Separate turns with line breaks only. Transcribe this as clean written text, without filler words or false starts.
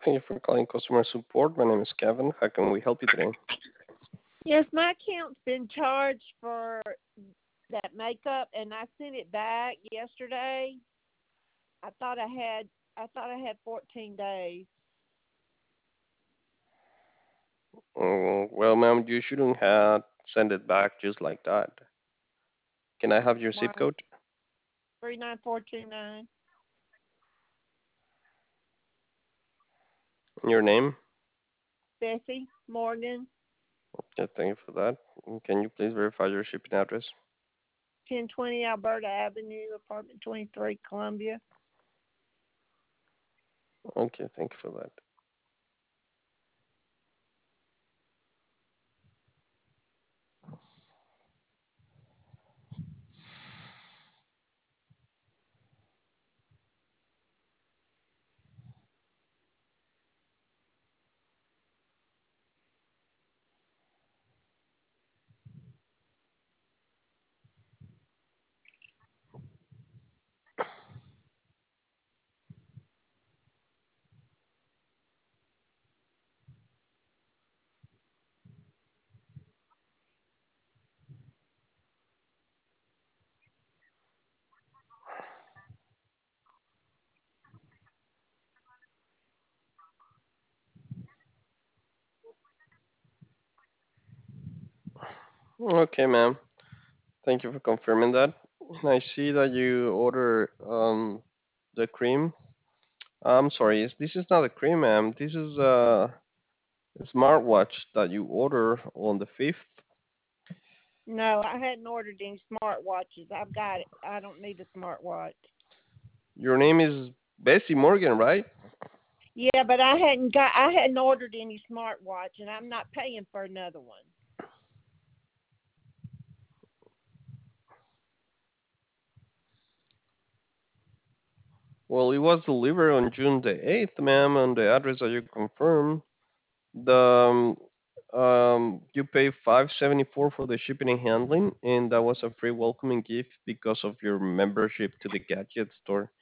Thank you for calling customer support. My name is Kevin. How can we help you today?
Yes, my account's been charged for that makeup, and I sent it back yesterday. I thought I had 14 days.
Well, ma'am, you shouldn't have sent it back just like that. Can I have your zip
Why?
code?
39429.
Your name?
Bessie Morgan,
Yeah, thank you for that. Can you please verify your shipping address?
1020 Alberta Avenue, apartment 23, Columbia.
Okay, thank you for that. Okay, ma'am. Thank you for confirming that. I see that you order the cream. I'm sorry, this is not a cream, ma'am. This is a smartwatch that you order on the 5th.
No, I hadn't ordered any smartwatches. I've got it. I don't need a smartwatch.
Your name is Bessie Morgan, right?
Yeah, but I hadn't ordered any smartwatch, and I'm not paying for another one.
Well, it was delivered on June the 8th, ma'am, on the address that you confirmed. The you pay 574 for the shipping and handling, and that was a free welcoming gift because of your membership to the gadget store.